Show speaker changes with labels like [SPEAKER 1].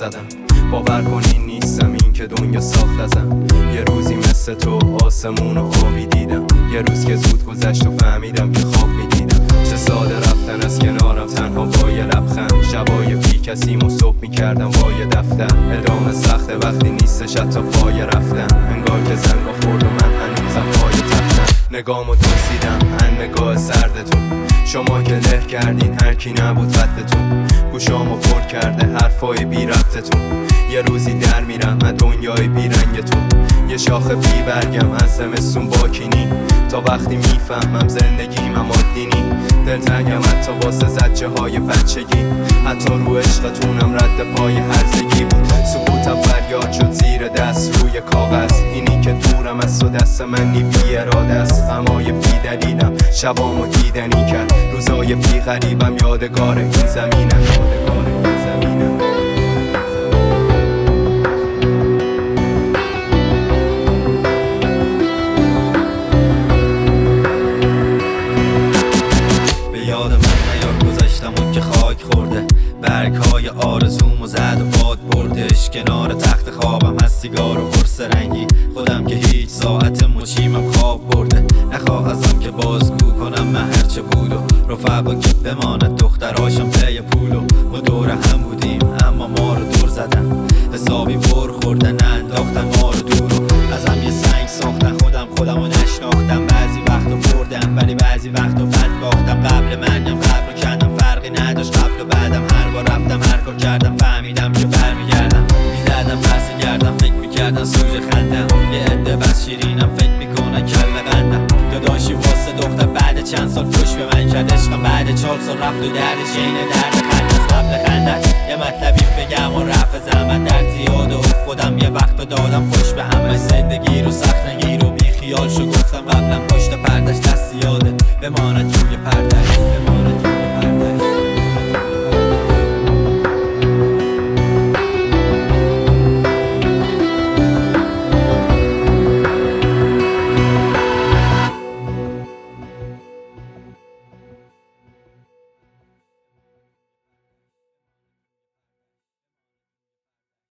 [SPEAKER 1] زدم. باور کنین نیستم این که دنیا ساخت ازم. یه روزی مثل تو آسمون و آبی دیدم، یه روز که زود گذشت و فهمیدم که خواب میدیدم. چه ساده رفتن از کنارم تنها با یه لبخند، شبای بی کسیم و صبح میکردم با یه دفتر. ادامه سخته وقتی نیستش حتی پای رفتن، انگار که زنگا خورد و من هنوزم پای تختم. نگامو دزدیدم ان نگاه سردتون، شما که له کردین هر کی نبود ردتون. گوشامو پر کرده حرفای بی ربطتون، یه روزی در میرم از دنیای بی رنگتون. یه شاخه بی برگم از زمستون با کینی، تا وقتی میفهمم زندگیم عادی نی. دلتنگم حتی واسه زجه های بچگی، حتی رو عشقتونم رد پای هرزگی بود. سکوتم فریاد شد زیر دست روی کاغذ، اینی که دورم از تو دست منی بی اراده است. غمای بی دلیلم شبامو دیدنی کرد، روزای بی غریبم یادگار این زمینم.
[SPEAKER 2] که خاک خورده، برگ های آرزومو زد و باد بردش. کنار تخت خوابم هست سیگار و قرص رنگی، خودم که هیچ ساعت مچیمم خواب برده. نخواه ازم که بازگو کنم من هرچه بود و رفقا که بماند دختراشم پی پولو. ما دور هم بودیم اما ما رو دور زدن، حسابی پر خوردن انداختن ما رو دورو. ازم یه سنگ ساختن خودمو نشناختم. بعضی وقتا بردم ولی بعضی وقتا بد باختم. قبل منم قبل رو کندم، فرقی نداشت قبل و بعدم. هر بار رفتم هر کار کردم فهمیدم که برمیگردم. میزدم پس گردم فکر میکردن سوژه خندم، یه عده بس شیرینم فکر میکنن کله قندم. داداشی واسه دختر بعد چند سال پشت به من کرد، عشقم بعد 4 سال رفت و دردش اینه درد خند از قبل خندت. یه مطلبی بگم و رفع زحمت درد زیاده و خودم یه وقت دادم خوش به همه. زندگی رو سخت نگیر و بی خیال شو گفتم قبلا پشت پردش دست یاده بماند